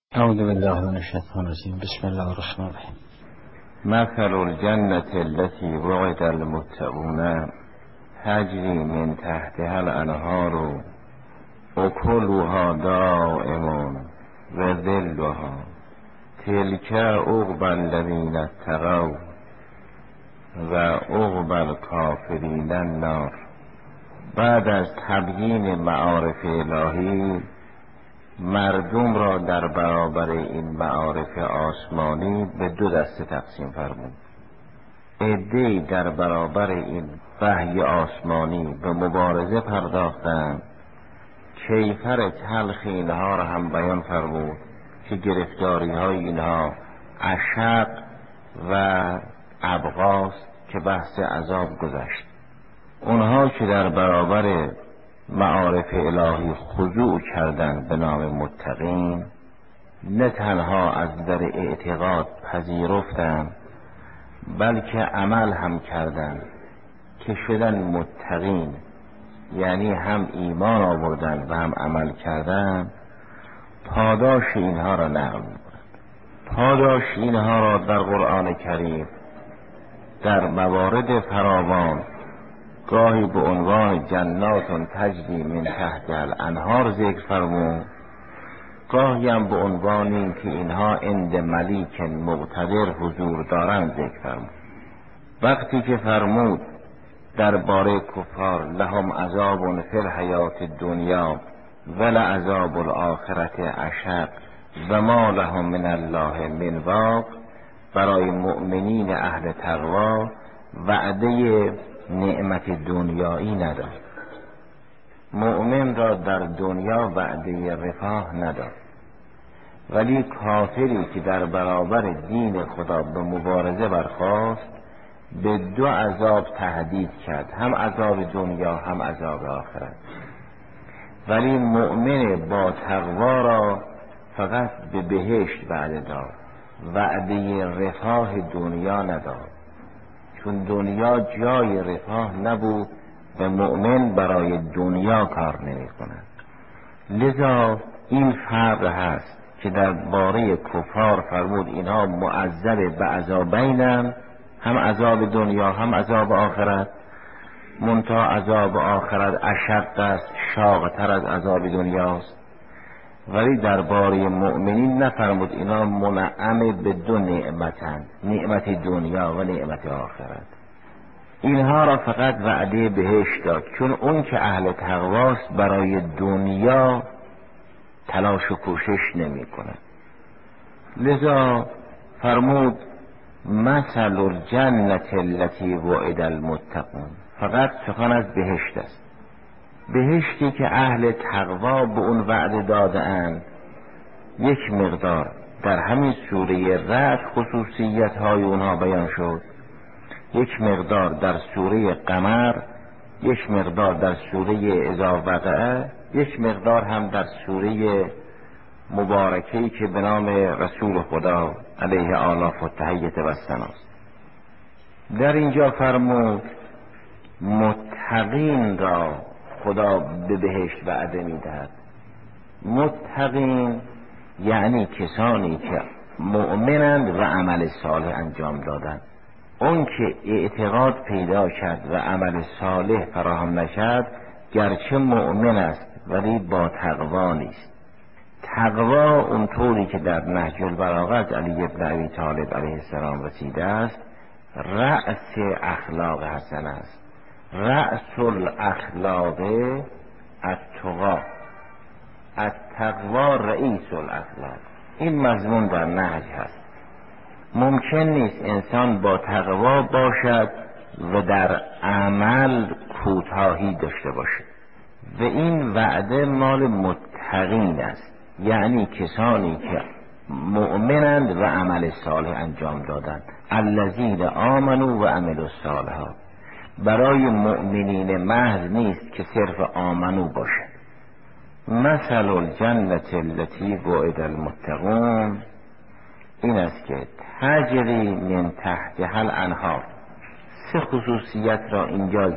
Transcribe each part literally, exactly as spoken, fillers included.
اعوذ بالله من الشیطان الرجیم. بسم الله الرحمن الرحیم. مثل الجنة التي وعد المتقون تجری من تحتها الانهار اکلها دائم و ظلها تلک عقبی الذین اتقوا و عقبی الکافرین النار. بعد از تبیین معارف الهی، مردم را در برابر این معارف آسمانی به دو دسته تقسیم فرمود. عده‌ای در برابر این وحی آسمانی به مبارزه پرداختند. کیفر تلخ اینها را هم بیان فرمود که گرفتاری های اینها اشق و ابغاست که بحث عذاب گذشت. اونها که در برابر معارف الهی خضوع کردند به نام متقین، نه تنها از در اعتقاد پذیرفتند بلکه عمل هم کردند که شدن متقین، یعنی هم ایمان آوردند و هم عمل کردند. پاداش اینها را نقل می‌کند. پاداش اینها را در قرآن کریم در موارد فراوان گاهی به عنوان جنات تجری من تحت الانهار ذکر فرمود، گاهی هم به عنوان این که اینها عند ملیک مقتدر حضور دارند ذکر فرمود. وقتی که فرمود درباره کفار لهم عذاب فی الحیات الدنیا ولعذاب الآخرة اشق و ما لهم من الله من واق، برای مؤمنین اهل تقوا وعده نعمت دنیایی نداد. مؤمن را در دنیا وعده رفاه نداد، ولی کافری که در برابر دین خدا به مبارزه برخاست به دو عذاب تهدید کرد، هم عذاب دنیا هم عذاب آخرت. ولی مؤمن با تقوا را فقط به بهشت وعده داد، وعده رفاه دنیا نداد، چون دنیا جای رفاه نبود و مؤمن برای دنیا کار نمی کند. لذا این فرق هست که در باره کفار فرمود اینها معذب به عذابینند، هم عذاب دنیا هم عذاب آخرت. منتها عذاب آخرت اشق است، شاقتر از عذاب دنیاست. ولی در باره مؤمنین نفرمود اینا منعم به دو نعمتند، نعمت دنیا و نعمت آخرت. اینها را فقط وعده بهشت داد، چون اون که اهل تقواست برای دنیا تلاش و کوشش نمی کند. لذا فرمود مثل الجنة التي وعد المتقون، فقط سخن از بهشت است. بهشتی که اهل تقوا به اون وعده داده اند. یک مقدار در همین سوره رعد خصوصیت های اونها بیان شد، یک مقدار در سوره قمر، یک مقدار در سوره اذا وقعه، یک مقدار هم در سوره مبارکه‌ای که به نام رسول خدا علیه آلاف و تحیت و سناست. در اینجا فرمود متقین را خدا به بهشت وعده میدهد. متقین یعنی کسانی که مؤمنند و عمل صالح انجام دادند. اون که اعتقاد پیدا کرد و عمل صالح فراهم نشد گرچه مؤمن است ولی با تقوا نیست. تقوا اونطوری که در نهج البلاغه از علی بن ابی طالب علیه السلام رسیده است، رأس اخلاق حسن است. رأس الاخلاق التقوا، التقوا رئیس الاخلاق. این مضمون در نهج هست. ممکن نیست انسان با تقوا باشد و در عمل کوتاهی داشته باشد و این وعده مال متقین است، یعنی کسانی که مؤمنند و عمل صالح انجام دادند. الذین آمنوا و عملوا الصالحات. برای مؤمنین محض نیست که صرف آمنو باشه. مثل الجنة التي وعد المتقون این است که تجری من تحتها الانهار. سه خصوصیت را اینجا ذکر کرد. فرمود این باغ اونچنان عظیم است، عظیم یعنی بزرگ، بزرگ یعنی بلند. تجری من تحتها الانهار، این باغ اونچنان عظیم است، عظیم یعنی بزرگ، بزرگ یعنی بلند. تجری من تحتها الانهار،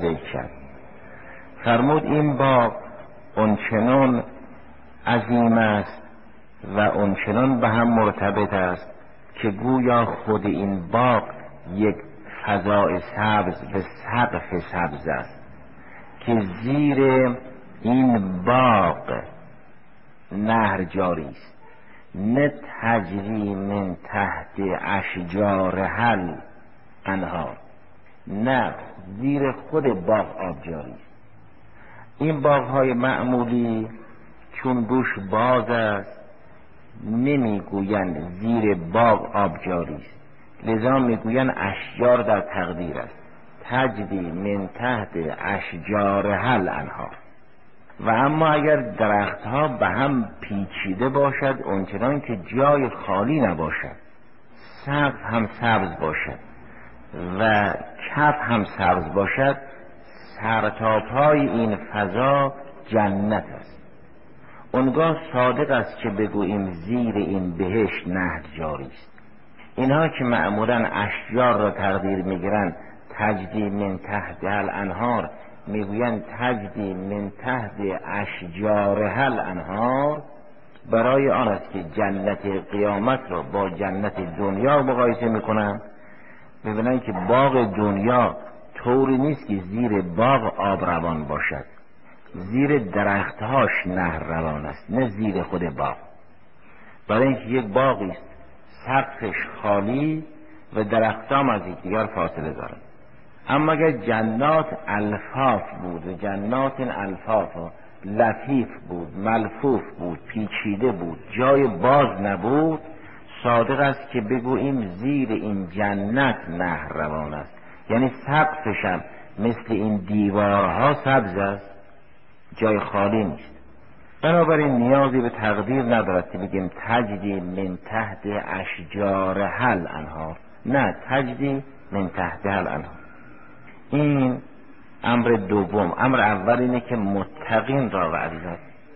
و اونچنان به هم مرتبط است که گویا خود این باغ یک فضای سبز و سقف سبز است که زیر این باغ نهر جاری است، نه تجری من تحت اشجار حل انهار، نه زیر خود باغ آب جاری است. این باغ های معمولی چون روش باز است نمیگویند زیر باغ آب جاری است، لذا میگویند اشجار در تقدیر است، تجری من تحت اشجار حل انهار. و اما اگر درختها به هم پیچیده باشد اونچنان که جای خالی نباشد، سقف هم سبز باشد و کف هم سبز باشد، سرتاپای این فضا جنت است. اونگاه صادق است که بگوییم زیر این بهشت نهر جاری است. اینها که معمولا اشجار را تقدیر میگیرند تجری من تحت الانهار، میگویند تجری من تحت اشجار الانهار، برای آن است که جنت قیامت را با جنت دنیا مقایسه میکنند، میبینند که باغ دنیا طوری نیست که زیر باغ آب روان باشد، زیر درختهاش نهر روان است، نه زیر خود باغ. برای اینکه یک باغی است سقفش خالی و درختام از یکدیگر فاصله دارند. اما اگر جنات الفاف بود و جنات الفاف لطیف بود، ملفوف بود، پیچیده بود، جای باز نبود، صادق است که بگوییم زیر این جنت نهر روان است، یعنی سقفش هم مثل این دیوارها سبز است، جای خالی نیست. بنابراین نیازی به تقدیر ندارد که بگیم تجری من تحت اشجار حل انهار، نه، تجری من تحت حل انهار. این امر دوم. امر اول اینه که متقین را وعده داد.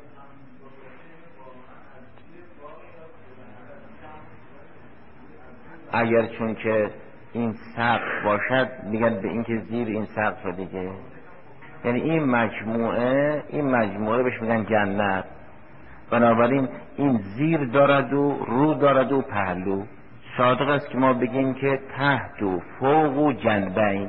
اگر چون که این سقف باشد میگن به این که زیر این سقف دیگه، یعنی این مجموعه این مجموعه بهش میگن جنت. بنابراین این زیر دارد و رو دارد و پهلو. صادق است که ما بگیم که تحت و فوق و جنبین.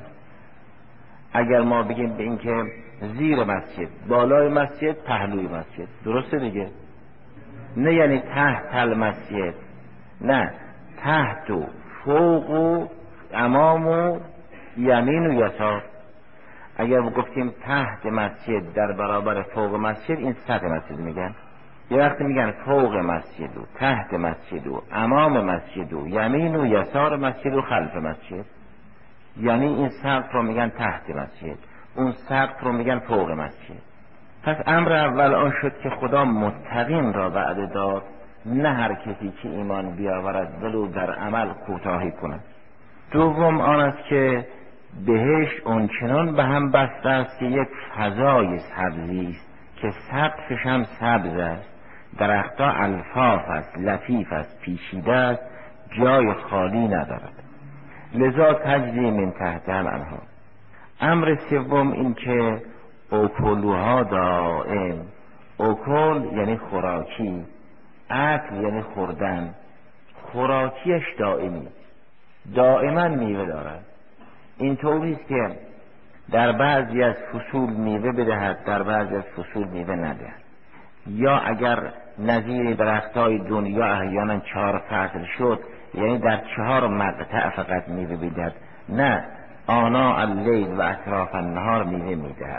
اگر ما بگیم به این که زیر مسجد، بالای مسجد، پهلوی مسجد، درسته دیگه؟ نه یعنی تحت المسجد، نه، تحت و فوق و امام و یمین و یسار. اگر گفتیم تحت مسجد در برابر فوق مسجد، این سطح مسجد میگن. یه وقتی میگن فوق مسجد و تحت مسجد و امام مسجد و یمین و یسار مسجد و خلف مسجد، یعنی این سقف رو میگن تحت مسجد، اون سقف رو میگن فوق مسجد. پس امر اول آن شد که خدا متقین را وعده داد، نه هر کسی که ایمان بیاورد ولو در عمل کوتاهی کند. دوم آن است که بهشت اونچنان به هم بسته است که یک فضای سبزی است که سقفش هم سبز است، درختها الفاف است، لطیف است، پیچیده است، جای خالی ندارد، لذا تجری من تحت الانهار. امر سوم این که اکلوها دائم. اکل یعنی خوراکی، اکل یعنی خوردن، خوراکیش دائمی، دائما میوه دارد. این طوریست که در بعضی از فصول میوه بدهد، در بعضی از فصول میوه ندهد. یا اگر نظیر درختای دنیا احیانا چهار فصل شد، یعنی در چهار مقطع فقط میوه بدهد، نه، آناء اللیل و اطراف النهار میوه میدهد.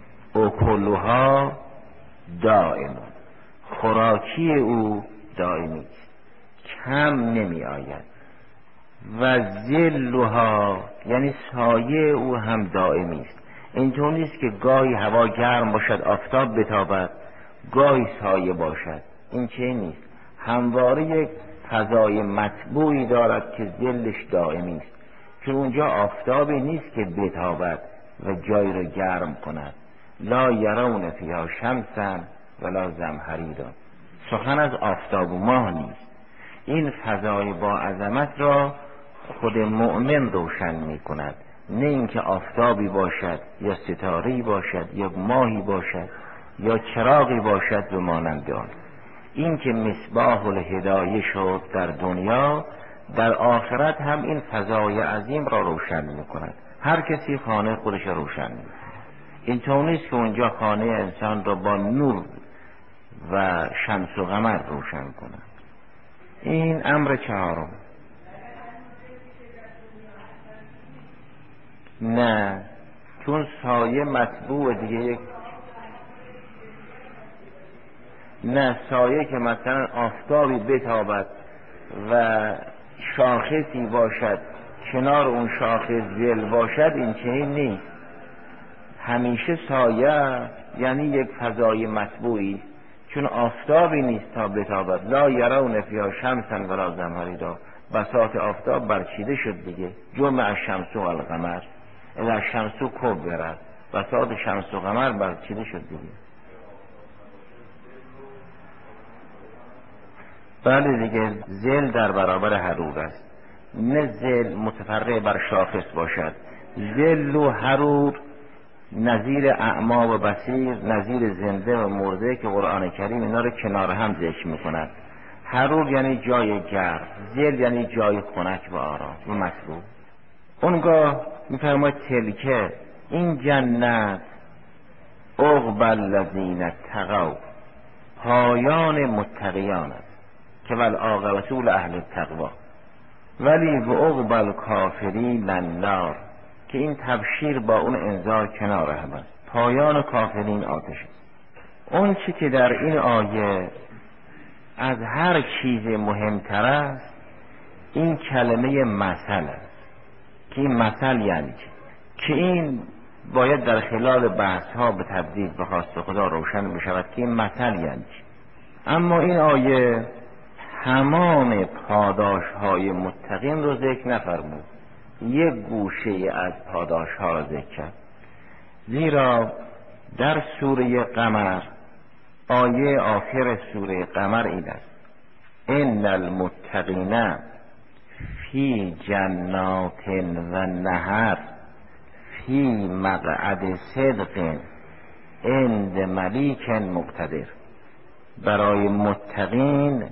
اکلها دائم، خوراکی او دائمی است، کم نمی آید. و ظلها یعنی سایه او هم دائمی است. اینطور نیست که گاهی هوا گرم باشد آفتاب بتابد، گاهی سایه باشد، این چه نیست، همواره یک فضای مطبوعی دارد که ظلش دائمی است، چون اونجا آفتابی نیست که بتابد و جای را گرم کند. لا یرون فیها شمسا ولا زمهریرا، سخن از آفتاب و ماه نیست. این فضای با عظمت را خود مؤمن روشن می کند، نه اینکه آفتابی باشد یا ستاره‌ای باشد یا ماهی باشد یا چراغی باشد و مانند آن. این که مصباح الهدایه شد در دنیا، در آخرت هم این فضای عظیم را روشن میکند. هر کسی خانه خودش روشن میکند. اینطور نیست که اونجا خانه انسان را با نور و شمس و قمر روشن کند. این امر چهارم. نه، چون سایه مطبوع دیگه یک نه سایه که مثلا آفتابی بتابد و شاخصی باشد کنار اون شاخص ظل باشد، این چنین نیست. همیشه سایه یعنی یک فضای مطبوعی، چون آفتابی نیست تا بتابد. لا یرون فیها شمسا ولا زمهریرا. بساط آفتاب برچیده شد دیگه. جمع الشمس و القمر اذا الشمس کبرت. بساط شمس و قمر برچیده شد دیگه. بله دیگه، ظل در برابر حرور است. نه ظل متفرع بر شاخص باشد. ظل و حرور نظیر اعما و بصیر، نظیر زنده و مرده که قرآن کریم اینا رو کنار هم ذکر میکند. حرور یعنی جای گرم، ظل یعنی جای خنک و آرام و مطبوع. اونگاه میفرماید تلکه، این جنت عقبی الذین اتقوا، پایان متقیان است که والعاقبة لأهل التقوی، ولی و عقبی الکافرین النار، که این تبشیر با اون انذار کنار هم است. پایان کافرین آتش است. اون چی که در این آیه از هر چیز مهمتر است این کلمه مثل است. که این مثل یعنی چی؟ که این باید در خلال بحث ها به تدریج به خواست خدا روشن بشود که این مثل یعنی چی. اما این آیه تمام پاداش های متقین رو ذکر نفرمود، یک گوشه از پاداش ها را ذکر کرد. زیرا در سوره قمر، آیه آخر سوره قمر این است: ان المتقین فی جنات و نهر فی مقعد صدق عند ملیک مقتدر. برای متقین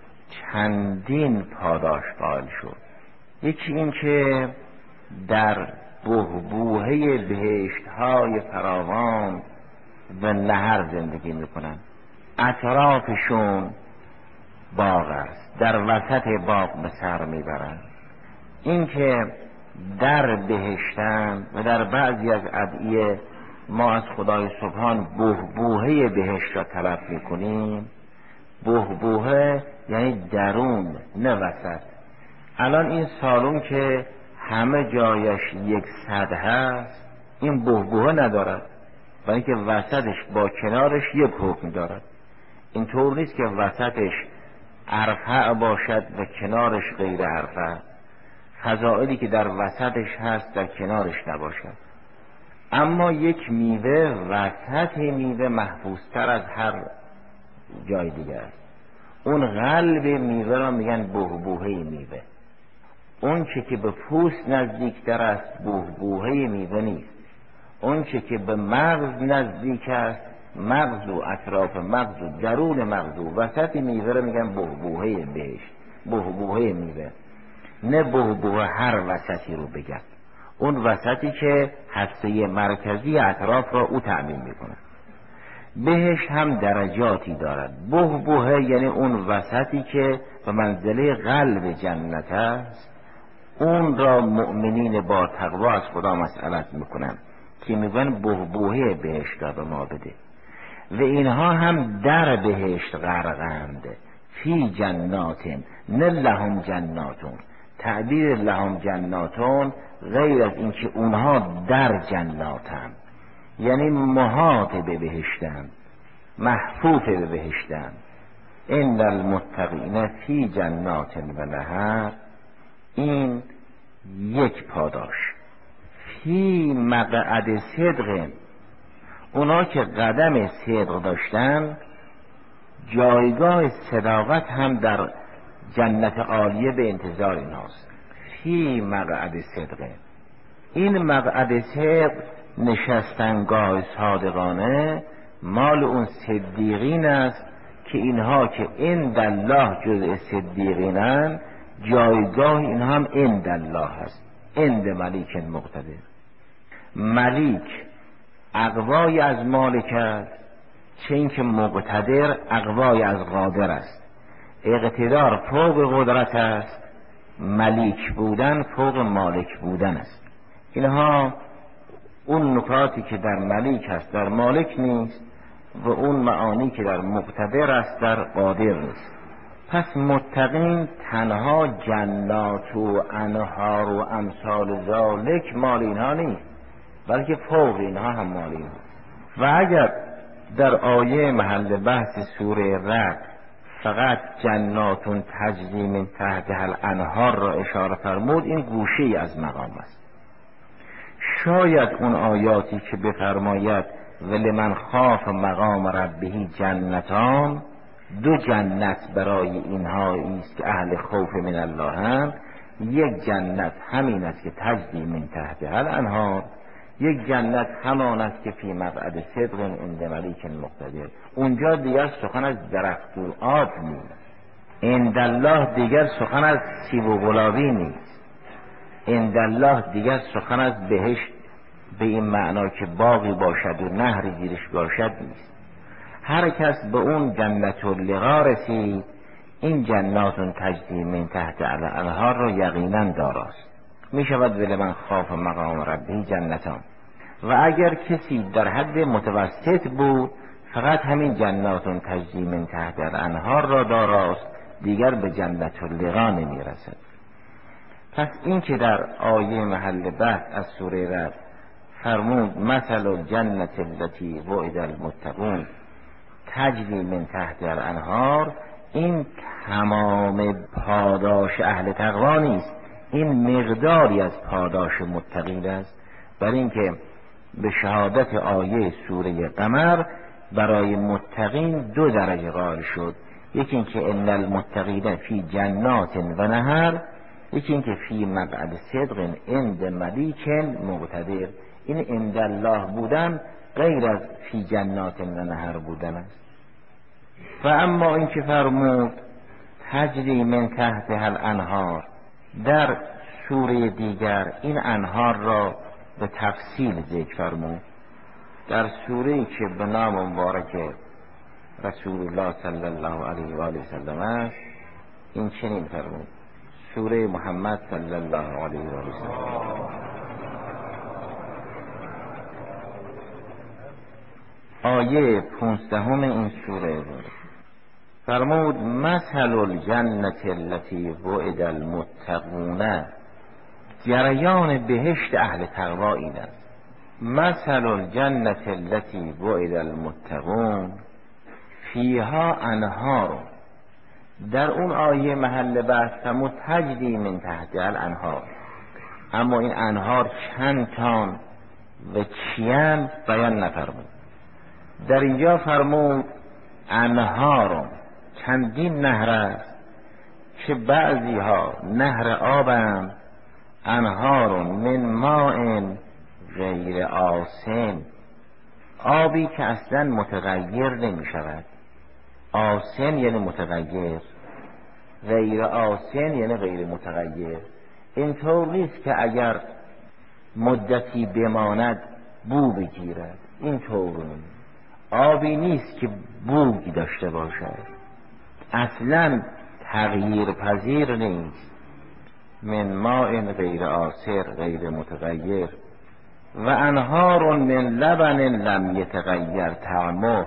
چندین پاداش قائل شد. یکی این که در بحبوحه بهشت های فراوان و نهر زندگی میکنن. اطرافشون باغ است، در وسط باغ به سر میبرن. این که در بهشتن و در بعضی از ادعیه ما از خدای سبحان بحبوحه بهشت را طلب میکنیم. بحبوحه یعنی درون، نه وسط. الان این سالن که همه جایش یک صد هست، این بحبوحه ندارد، برای که وسطش با کنارش یک حکم دارد. این طور نیست که وسطش ارفع باشد و کنارش غیر ارفع. فضائلی که در وسطش هست در کنارش نباشد. اما یک میوه وسط میوه محفوظتر از هر جای دیگه است. اون قلب میوه را میگن بحبوحه میوه. اون چه که به پوست نزدیکتر است بحبوحه میوه نیست. اون چه که به مغز نزدیک است، مغز و اطراف مغز و درون مغز و وسط میوه را میگن بحبوحه بهشت، بحبوحه میوه. نه بحبوحه هر وسطی رو بگن. اون وسطی که هسته مرکزی اطراف را او تأمین میکنه. بهشت هم درجاتی دارد. بحبوحه یعنی اون وسطی که به منزله قلب جنت است. اون را مؤمنین با تقوا از خدا مسئلت میکنن که میگن بحبوحه بهشت را به ما بده. و اینها هم در بهشت غرقند. فی جناتن، نه لهم جناتون. تعبیر لهم جناتون غیر از اینکه اونها در جناتن، یعنی محاط به بهشتن، محفوظ به بهشتن. ان المتقین فی جنات و نهر، این یک پاداش. فی مقعد صدق، اونا که قدم صدق داشتن جایگاه صداقت هم در جنت عالیه به انتظار ایناست. فی مقعد صدق، این مقعد صدق نشستنگاه صادقانه مال اون صدیقین است که اینها که عند الله جزء صدیقینن، جایگاه اینها هم عند الله هست، عند ملیک مقتدر. ملیک اقوای از مالک است، چه اینکه مقتدر اقوای از قادر است. اقتدار فوق قدرت است، ملیک بودن فوق مالک بودن است. اینها اون نکاتی که در ملیک هست در مالک نیست و اون معانی که در مقتدر است در قادر نیست. پس متقین تنها جنات و انهار و امثال ذالک مال اینها نیست، بلکه فوق اینها هم مال اینها. و اگر در آیه محل بحث سوره رعد فقط جناتون تجری من تحتها الانهار را اشاره فرمود، این گوشه از مقام است. شاید اون آیاتی که بفرماید ولمن خاف مقام ربه جنتان، دو جنت برای اینها است که اهل خوف من الله هم، یک جنت همین است که تجری من تحتها الانهار، یک جنت همان است که فی مقعد صدق عند ملیک مقتدر. اونجا دیگر سخن از درخت و آب نیست، عند الله دیگر سخن از سیب و گلابی نیست، عند الله دیگر سخن از بهشت به این معنا که باغی باشد و نهری زیرش باشد نیست. هر کس به اون جنت اللقا رسید، این جناتون تجری من تحت الانهار را یقینا داراست. می شود ولمن خاف مقام ربه جنتان. و اگر کسی در حد متوسط بود، فقط همین جناتون تجری من تحت الانهار را داراست، دیگر به جنت اللقا نمی رسد. پس این که در آیه محل بحث از سوره رعد فرمود مثل الجنت التي وعد المتقون تجری من تحت الانهار، این تمام پاداش اهل تقوا نیست، این مقداری از پاداش متقین است. برای اینکه به شهادت آیه سوره قمر برای متقین دو درجه قائل شد، یکی اینکه ان المتقین فی جنات و نهر، یکی اینکه فی مقعد صدق عند ملیک مقتدر. این عند الله بودن غیر از فی جنات و نهر بودن است. و اما این که فرمود تجری من تحتها الانهار، در سوره دیگر این انهار را به تفصیل ذکر فرمود. در سوره‌ای که به نام مبارک رسول الله صلی الله علیه و آله و سلم است، این چنین فرمود: سوره محمد صلی الله علیه و آله و سلم، آیه پانزدهم این سوره فرمود مثل الجنت التي وعد المتقون، جریان بهشت اهل تقوا این است. مثل الجنت التي وعد المتقون فیها انهار، در اون آیه محل بحث فرمود تجری من تحت الانهار، اما این انهار چند تان و چیان بیان نفرمود. در اینجا فرمود انهار، چندین نهر است که بعضی ها نهر آبند، انهار من ماء غیر آسن، آبی که اصلا متغیر نمی شود. آسن یعنی متغیر، غیر آسن یعنی غیر متغیر. اینطور نیست که اگر مدتی بماند بو بگیرد، اینطور نیست. آبی نیست که بوی داشته باشد، اصلا تغییر پذیر نیست. من ماء غیر آسر، غیر متغیر. و انهار من لبن لم یتغیر طعمه،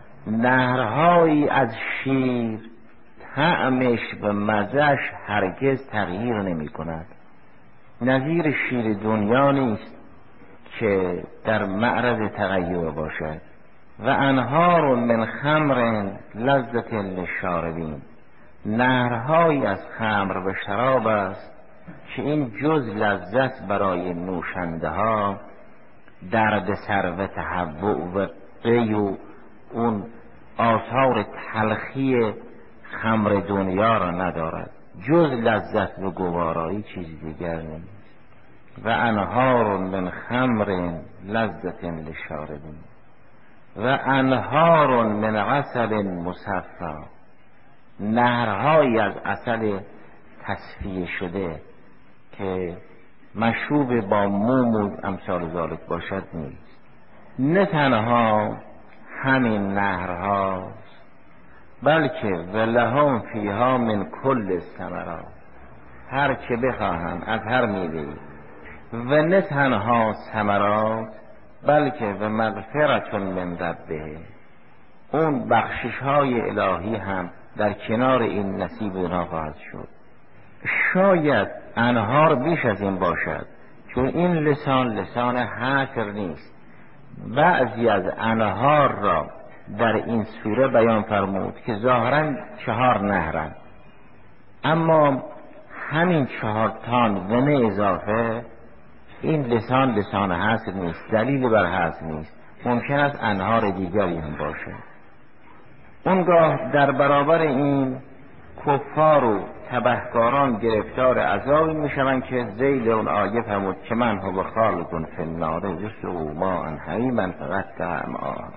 نهرهایی از شیر طعمش و مزش هرگز تغییر نمی کند. نظیر شیر دنیا نیست که در معرض تغییر باشد. و انهار من خمر لذت للشاربین، نهرهایی از خمر و شراب است که این جز لذت برای نوشنده ها، درد سر و تهوع و قی و اون آثار تلخی خمر دنیا را ندارد، جز لذت و گوارایی چیز دیگر نیست. و انهار من خمر لذت للشاربین، و انهار من عسل مصفا، نهرهایی از عسل تصفیه شده که مشروب با موم و امثال ذالک باشد نیست. نه تنها همین نهرهاست بلکه ولهم فیها من کل الثمرات، هر که بخواهند از هر میوه‌ای. و نه تنها ثمرات بلکه و مغفرت من ربه، اون بخشش های الهی هم در کنار این نصیب اونا خواهد شد. شاید انهار بیش از این باشد، چون این لسان لسان حصر نیست. بعضی از انهار را در این سوره بیان فرمود که ظاهرا چهار نهرن، اما همین چهار تان و نه اضافه، این لسان لسان حصر نیست، دلیل بر حصر نیست. ممکن است انهار دیگری هم باشه. اونگاه در برابر این کفار و تبهکاران گرفتار عذابی میشوند که ذیل اون آیه فرمود که من هو خالق فی النار یسقوا ماء حمیما فقطع امعاء.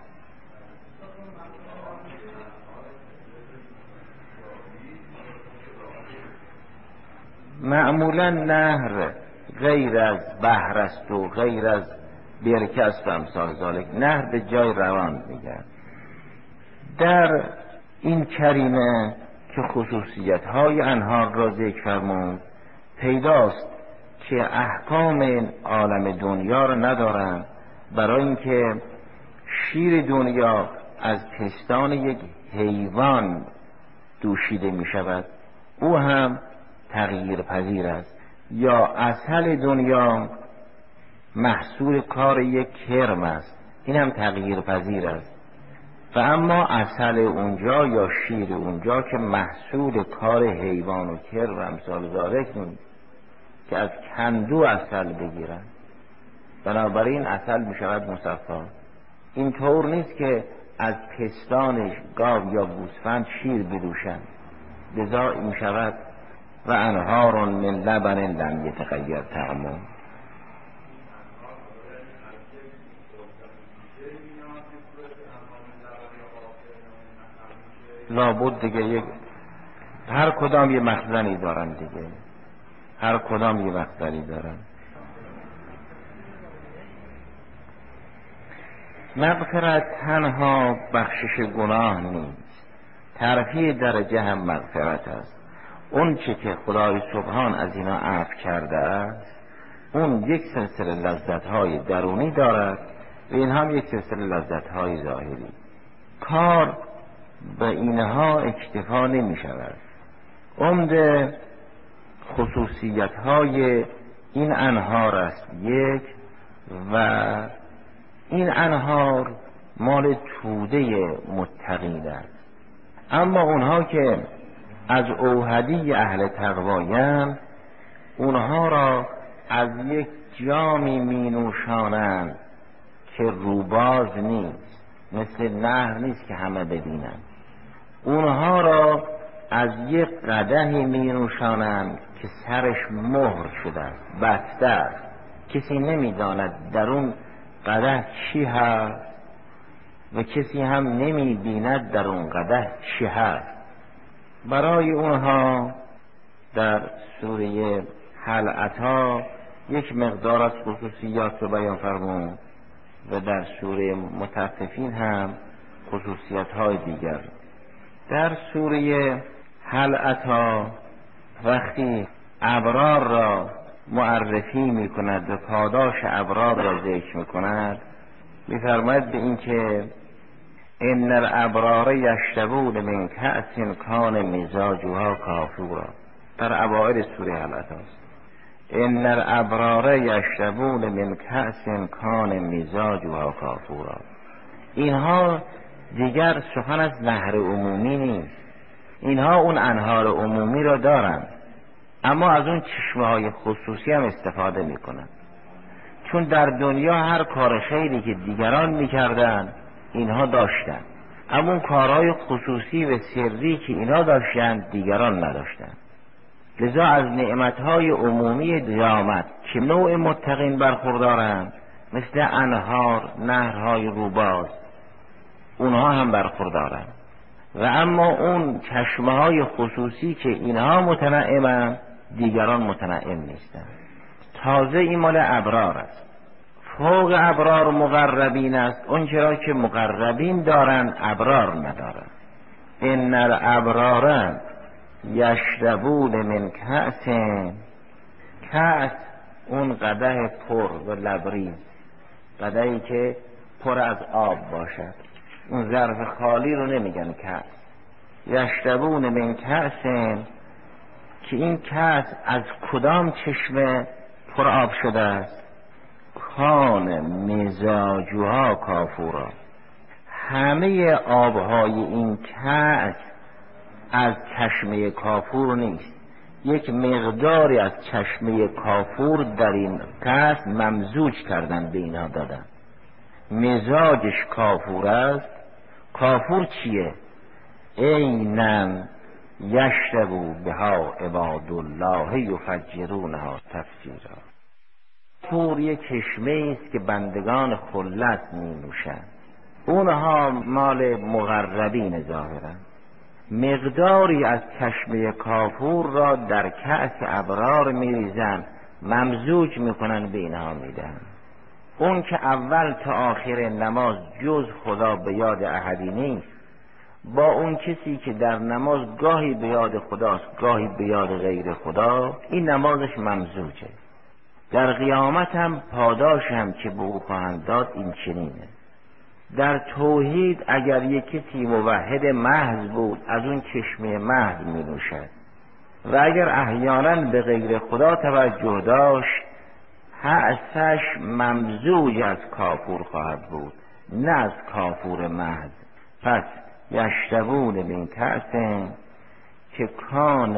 معمولا نهر غیر از بحر است و غیر از برکه است و امثال ذالک. نهر به جای روان میگن. در این کریمه که خصوصیت های انهار را ذکر فرمود، پیداست که احکام این عالم دنیا را ندارند، برای اینکه شیر دنیا از پستان یک حیوان دوشیده می شود، او هم تغییر پذیر است. یا عسل دنیا محصول کار یک کرم است، این هم تغییر پذیر است. و اما عسل اونجا یا شیر اونجا که محصول کار حیوان و کرم و امثال ذالک نیست که از کندو عسل بگیرن، بنابراین عسل می شود مصفا. این طور نیست که از پستانش گاو یا گوسفند شیر بدوشند، لذا می شود و انهار من لبن لم یتغیر طعمه. لابد دیگه یک هر کدام یه مخزنی دارن دیگه، هر کدام یه مخزنی دارن. مغفرت تنها بخشش گناه نیست، ترفیع درجه هم مغفرت است. اون چه که خدای سبحان از اینا عفو کرده است، اون یک سلسله لذت‌های درونی دارد و این هم یک سلسله لذت‌های ظاهری. کار به اینها اکتفا نمی شود. عمده خصوصیت های این انهار است یک، و این انهار مال توده متقین است. اما اونها که از اوحدی اهل تقوایند، اونها را از یک جامی می نوشانند که روباز نیست، مثل نهر نیست که همه ببینند. اونها را از یک قدحی می نوشانند که سرش مهر شده است، بسته است، کسی نمی داند در اون قدح چی هست و کسی هم نمی بیند در اون قدح چی هست. برای اونها در سوره حلعتها یک مقدار از خصوصیات رو بیان فرمود و در سوره مطففین هم خصوصیت های دیگر. در سوره حلعتها وقتی ابرار را معرفی می کند و پاداش ابرار را ذکر می کند، می فرماید به این که ان الابرار یشربون من کأس کان مزاجها کافورا. در اوائل سوره حلعت است. ان الابرار یشربون من کأس کان مزاجها کافورا. اینها دیگر سخن از نهر عمومی نیست، اینها اون انهار عمومی را دارند، اما از اون چشمه های خصوصی هم استفاده می کنند. چون در دنیا هر کار خیری که دیگران می کردن اینها داشتن، اما اون کارهای خصوصی و سری که اینها داشتن دیگران نداشتن. لذا از نعمتهای عمومی قیامت که نوع متقین برخوردارند، مثل انهار، نهرهای روباز، اونها هم برخوردارن. و اما اون چشمه های خصوصی که اینها متنعمن دیگران متنعم نیستن. تازه این مال ابرار است. فوق ابرار مقربین است، اون چرا که مقربین دارن ابرار ندارن. ان الابرار یشربون من کأس، کأس اون قدح پر و لبریز، قدحی که پر از آب باشد، اون ظرف خالی رو نمیگن کأس. یشربون من کأس، که این کأس از کدام چشمه پر آب شده است؟ کان مزاجها کافورا، همه آبهای این کأس از چشمه کافور نیست، یک مقداری از چشمه کافور در این کأس ممزوج کردن به اینها دادن، مزاجش کافور است. کافور چیه؟ عیناً یشربوا بها عباد الله یفجرونها تفجیرا. کافور یک چشمه است که بندگان خلت می نوشند، اونها مال مقربین ظاهرا. مقداری از چشمه کافور را در کأس ابرار می ریزن، ممزوج می کنن به اینها میدن. اون که اول تا آخر نماز جز خدا به یاد احدی نیست، با اون کسی که در نماز گاهی به یاد خداست گاهی به یاد غیر خدا، این نمازش ممزوجه. در قیامت هم پاداش هم که به او خواهند داد این چنینه. در توحید اگر یک کسی موحد محض بود از اون چشمه محض می نوشد، و اگر احیانا به غیر خدا توجه داشت حسش ممزوج از کافور خواهد بود، نه از کافور محض. پس یشربون من کأس که کان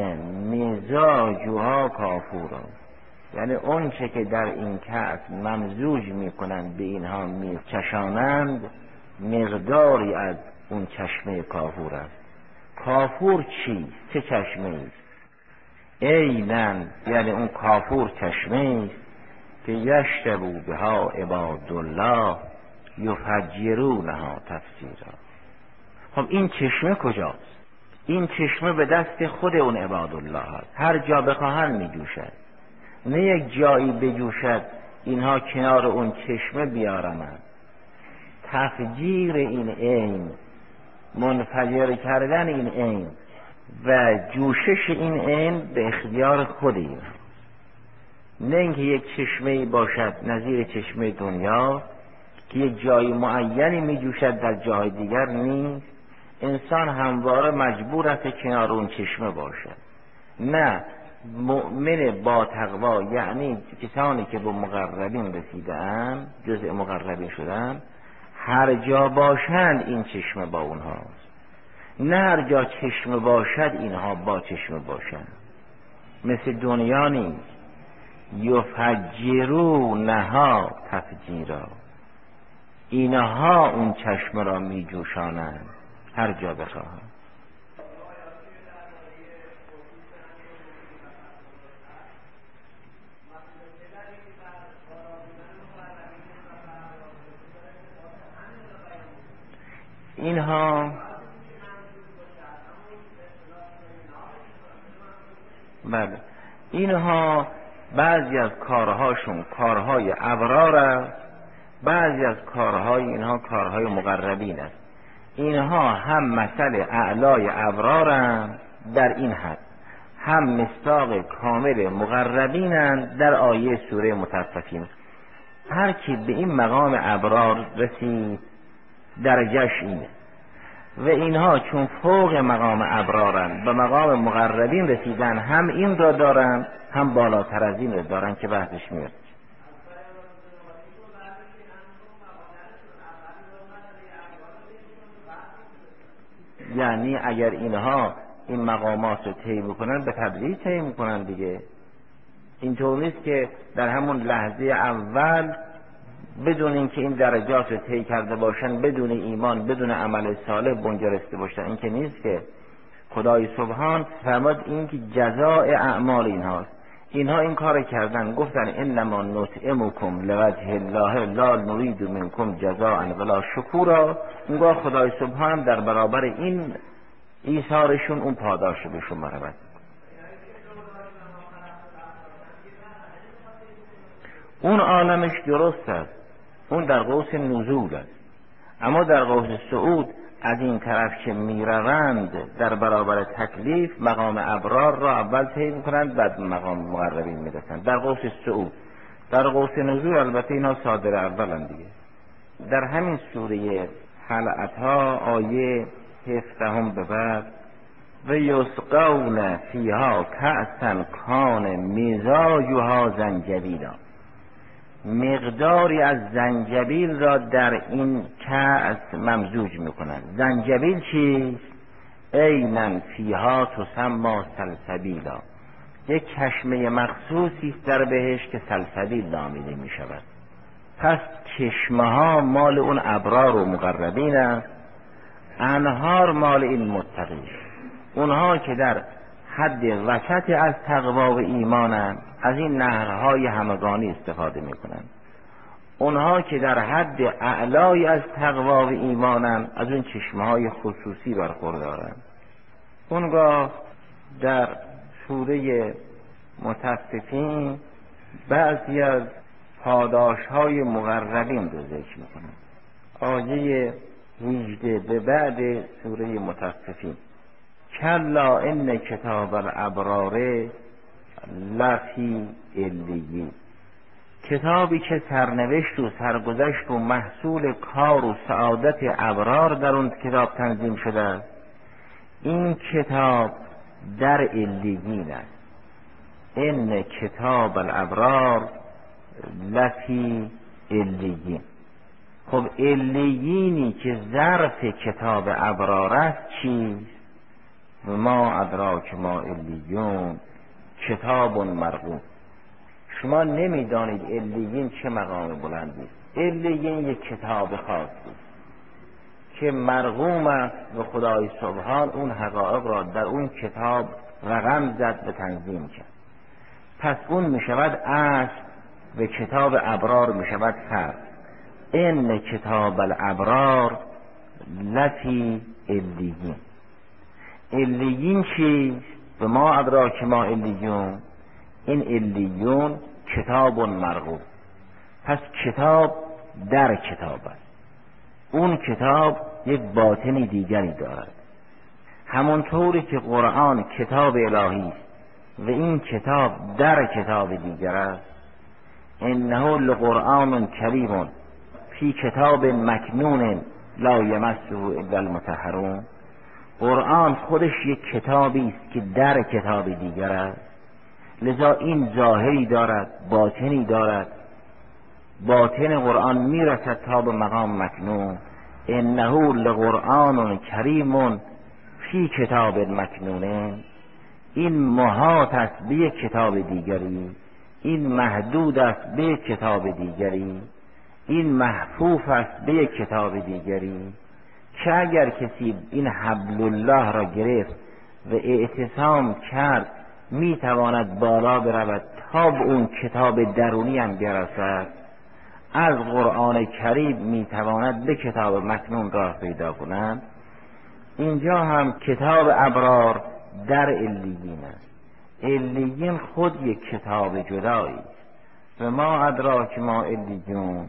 مزاجها کافورا، یعنی اون چه که در این کأس ممزوج میکنند به اینها میچشانند مقداری از اون چشمه کافور است. کافور چی؟ چه چشمه است؟ عیناً، یعنی اون کافور چشمه است که یشربوا بها عباد الله یفجرونها تفجیرا. خب این چشمه کجاست؟ این چشمه به دست خود اون عباد الله هست، هر جا بخواهند می جوشد، نه یک جایی بجوشد اینها کنار اون چشمه بیارند. تفجیر این عین، منفجر کردن این عین و جوشش این عین به اختیار خود این، نه اینکه یک چشمه باشد نظیر چشمه دنیا که یک جای معینی می جوشد در جای دیگر نیست. انسان همواره مجبور است کنار اون چشمه باشد. نه، مؤمن با تقوا یعنی کسانی که به مقربین رسیدن، جزء مقربین شدن، هر جا باشند این چشمه با اونهاست، نه هر جا چشمه باشد اینها با چشمه باشند. مثل دنیا نیست. یفجرونها تفجیرا، اینها اون چشمه را می جوشانند هر جا بخواهند. اینها بله اینها بعضی از کارهاشون کارهای ابرار است، بعضی از کارهای اینها کارهای مقربین است. اینها هم مثل اعلای ابرارند در این حد، هم مصداق کامل مقربینند در آیه سوره مطففین. هر کی به این مقام ابرار رسید درجهش اینه، و اینها چون فوق مقام ابرارند به مقام مقربین رسیدن، هم این را دارند هم بالاتر از این را دارند که بحثش میاد. یعنی اگر اینها این مقامات رو طی میکنن به تدریج طی میکنن دیگه. اینطور نیست که در همون لحظه اول بدون اینکه این درجات رو طی کرده باشن، بدون ایمان بدون عمل صالح بنجا رسیده باشن. این که نیست که. خدای سبحان فرمود این که جزاء اعمال اینهاست. اینها این کار کردن، گفتن انما نطعمکم لوجه الله لا نرید منکم جزاء ولا شکورا. اونگاه خدای سبحان در برابر این ایثارشون اون پاداش به شما رود. اون عالمش درست است، اون در قوس نزول است، اما در قوس صعود از این طرف که میروند در برابر تکلیف مقام ابرار را اول طی میکنند، بعد مقام مقربین میرسند در قوس صعود. در قوس نزول البته اینا صادر اولند دیگه. در همین سوره حلقتها آیه هفدهم به بعد و یسقون فیها کأسا کان مزاجها زنجبیلا، مقداری از زنجبیل را در این کأس ممزوج میکنند. زنجبیل چیست؟ عیناً فیها تسمی سلسبیلا، یک چشمه مخصوصی در بهشت که سلسبیل نامیده می شود. پس چشمه ها مال اون ابرار و مقربین است، انهار مال این متقین، اونها که در حد وسط از تقوا و ایمانند از این نهرهای همگانی استفاده میکنند. اونها که در حد اعلای از تقوا و ایمانند از اون چشمهای خصوصی برخوردارند. اونگاه در سوره مطففین بعضی از پاداشهای مقربین رو ذکر میکنند. آیه هجده به بعد سوره مطففین کلا ان کتاب الابرار لفی علیین، کتابی که سرنوشت و سرگذشت و محصول کار و سعادت ابرار در اون کتاب تنظیم شده است، این کتاب در علیین است. ان کتاب الابرار لفی علیین. خب علیینی که ظرف کتاب ابرار است چیست؟ ما ادراک ما علیون کتاب مرقوم. شما نمیدانید علیین چه مقام بلندی است. علیین یک کتاب خاصی که مرقوم است و خدای سبحان اون حقایق را در اون کتاب رقم زد و تنظیم کرد. پس اون می شود اصل و کتاب ابرار می شود فرد. ان کتاب الابرار لفی علیین. علیین چیست؟ به ما ادراک ما علیون، این علیون کتاب مرقوم. پس کتاب در کتاب است. اون کتاب یک باطنی دیگری دارد. همونطوری که قرآن کتاب الهی است و این کتاب در کتاب دیگر است. انه لقرآن کریم فی کتاب مکنون لا یمسه الا المطهرون. قرآن خودش یک کتابی است که در کتاب دیگر است، لذا این ظاهری دارد، باطنی دارد. باطن قرآن میرسد تا به مقام مکنون. انه لقرآن کریم فی کتاب مکنون. این محاط است به یک کتاب دیگری، این محدود است به یک کتاب دیگری، این محفوف است به یک کتاب دیگری، که اگر کسی این حبل الله را گرفت و اعتصام کرد میتواند بالا برود تا به اون کتاب درونی هم برسد. از قرآن کریم میتواند به کتاب مکنون راه پیدا کنند. اینجا هم کتاب ابرار در علیین است. علیین خود یک کتاب جدایی است. و ما ادراک ما علیون،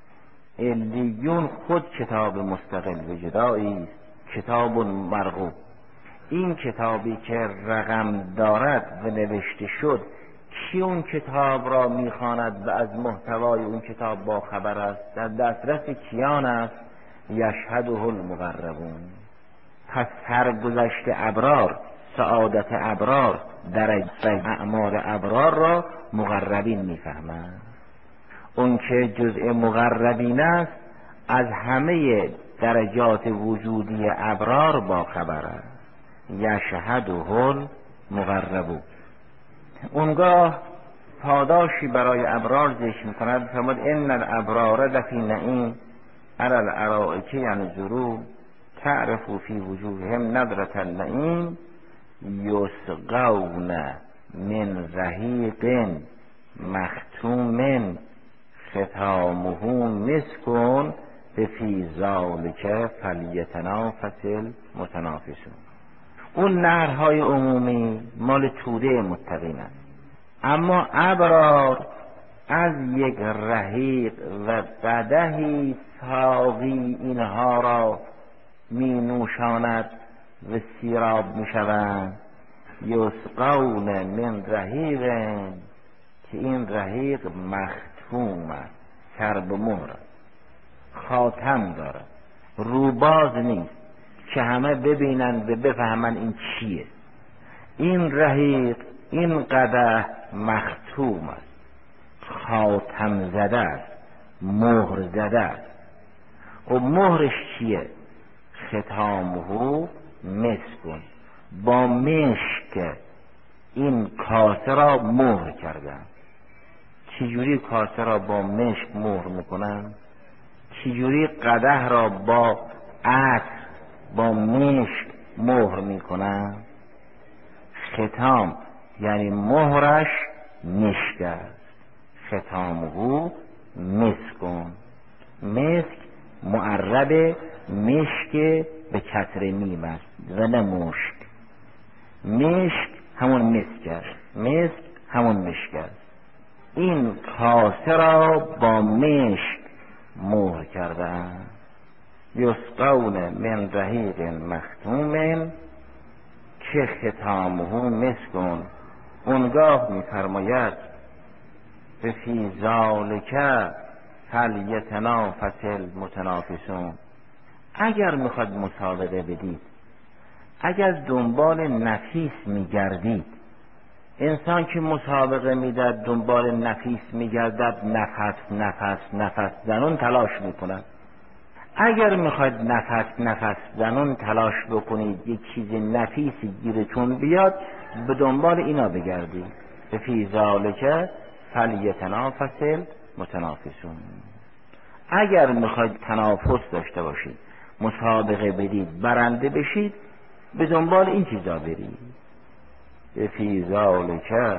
علیون خود کتاب مستقل و جدایی است، کتاب مرقوم. این کتابی که رقم دارد و نوشته شد، کی اون کتاب را میخواند و از محتوای اون کتاب با خبر است؟ در دسترس کیان است؟ یشهده المقربون. پس سرگذشت ابرار، سعادت ابرار، درجه اعمال ابرار را مقربین میفهمند. اون که جزء مقربین است از همه درجات وجودی ابرار با خبر است. یشهده المقربون. اونگاه پاداشی برای ابرار ذکر می‌کند، فرمود ان الابرار لفی نعیم علی الارائک ینظرون تعرف فی وجوههم نضرة النعیم یسقون من رحیق مختوم ختامه مسک فی ذلک فلیتنافس المتنافسون. اون نهرهای عمومی مال توده متقین است، اما ابرار از یک رحیق و قدحی ساقی اینها را می نوشاند و سیراب می شوند. یسقون من رحیق، که این رحیق مختوم است، کرب مهر، خاتم دارد، روباز نیست که همه ببینند و بفهمند این چیه. این رحیق، این قدح مختوم است، خاتم زده است، مهر زده است. و مهرش چیه؟ ختامه مسک، با مشک این کاسه را مهر کردن. چجوری کاسه را با مشک مهر میکنن؟ چجوری قدح را با عطر با مشک مهر میکنن؟ ختام یعنی مهرش مشک است. ختامه مسکون، مسک معرب مشک به کسر میم است و نه مشک. مشک همون مسک است، مسک همون مشک است. این کاسه را با مشک مهر کردند. یسقون من رحیق مختوم که ختامه مسکون. اونگاه می‌فرماید به فی ذلک فلیتنافس المتنافسون. اگر میخواد مسابقه بدید، اگر دنبال نفیس میگردید، انسان که مسابقه میداد دنبال نفیس میگردد، نفس نفس نفس زنون تلاش میکند. اگر میخواید نفس نفس زنون تلاش بکنید یک چیز نفیسی گیرتون بیاد، به دنبال اینا بگردید. فی ذلک فلیتنافس المتنافسون. اگر میخواید تنافس داشته باشید، مسابقه بدید، برنده بشید، به دنبال این چیزا برید. فی ذلک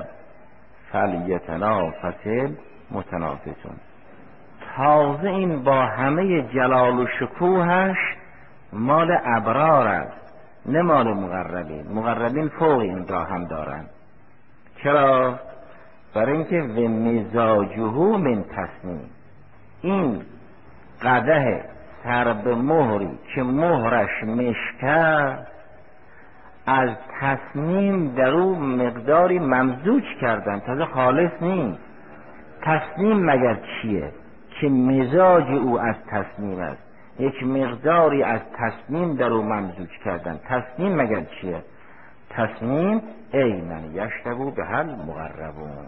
فلیتنافس المتنافسون. تازه این با همه جلال و شکوهش مال ابرار است، نه مال مقربین. مقربین فوق این را هم دارند. چرا؟ برای اینکه و مزاجه من تسنیم، این قدح سرب مهری که مهرش مشک است، از تسنیم در او مقداری ممزوج کردن، تازه خالص نیست. تسنیم مگر چیه؟ که مزاج او از تسنیم است، یک مقداری از تسنیم در او ممزوج کردن. تسنیم مگر چیه؟ تسنیم ای من یشربو به هل مقربون،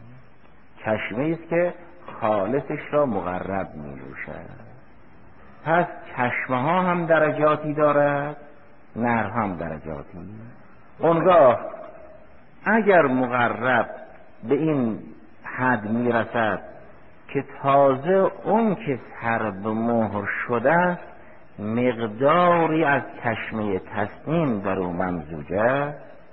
چشمه است که خالصش را مقرب می نوشد. پس چشمه ها هم درجاتی دارد، نهر هم درجاتی. اونگاه اگر مقرب به این حد می رسد که تازه اون که سرب مهر شده است مقداری از چشمه تسنیم در او ممزوجه،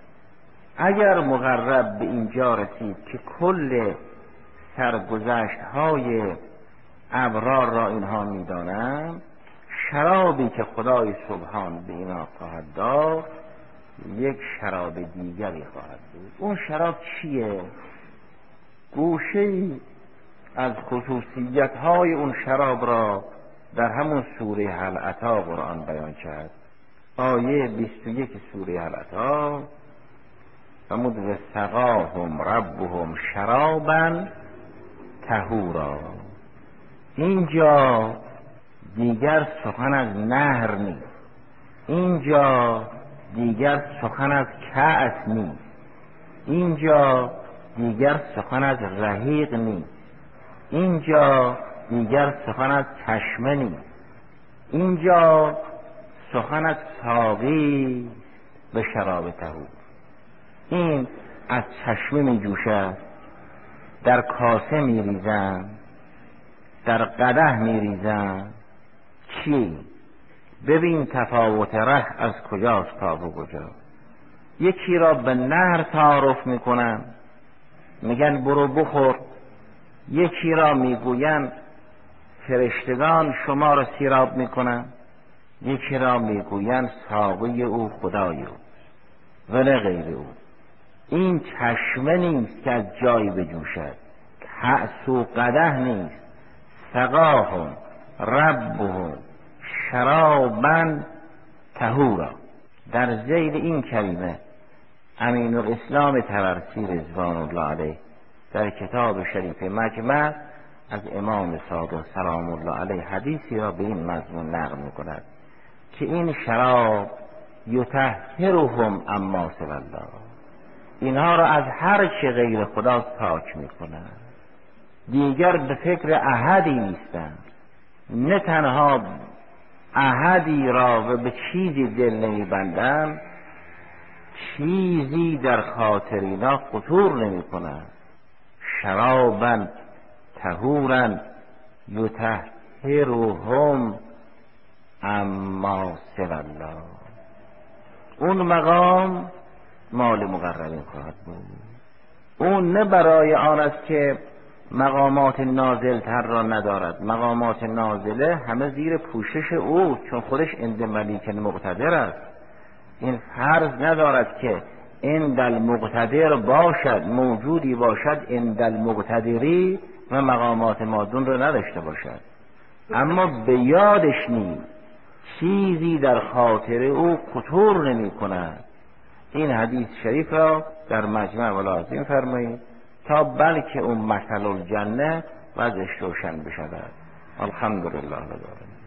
اگر مقرب به اینجا رسید که کل سرگذشت های ابرار را اینها میدانند، شرابی که خدای سبحان به اینا خواهد داد یک شراب دیگری خواهد بود. اون شراب چیه؟ گوشه‌ای از خصوصیت های اون شراب را در همون سوره هل اتی قرآن بیان کرد. آیه بیست و یک سوره هل اتی فرمود و سقاهم ربهم شرابا طهورا. اینجا دیگر سخن از نهر نیست، اینجا دیگر سخن از کأس نیست، اینجا دیگر سخن از رحیق نیست، اینجا دیگر سخن از چشمه نیست، اینجا سخن از ساقی به شراب طهور. این از چشمه می جوشد، در کاسه می ریزن، در قدح می ریزن. چی؟ ببین تفاوت ره از کجاست تا به کجا. یکی را به نهر تعارف میکنن، میگن برو بخور. یکی را میگوین فرشتگان شما را سیراب میکنن، یکی را میگوین ساقی او خدای او ولی غیر او. این چشمه نیست که از جایی بجوشد، کأس و قدح نیست. سقاهم ربهم شرابا طهورا. در ذیل این کلمه امین الاسلام طبرسی رضوان الله علیه در کتاب شریف مجمع از امام صادق سلام الله علیه حدیثی را به این مضمون نقل می‌کند که این شراب یطهرهم اما سوی الله، اینها را از هر چه غیر خدا پاک می‌کند. دیگر به فکر احدی نیستند، نه تنها احدی را و به چیزی دل نمی‌بندند، چیزی در خاطر اینا خطور نمی‌کند. شرابا طهورا یطهرهم اما سوی الله. اون مقام مال مقربین خواهد بود. اون نه برای آن است که مقامات نازل تر را ندارد. مقامات نازله همه زیر پوشش او، چون خودش عند ملیک مقتدر است. این فرض ندارد که عند المقتدر باشد، موجودی باشد عند المقتدری و مقامات مادون را نداشته باشد، اما به یادش نیست، چیزی در خاطر او خطور نمی کند. این حدیث شریف را در مجمع ملاحظین فرمایید تا بلکه اون مثل الجنه وضعش روشن بشود. الحمدلله رب العالمین.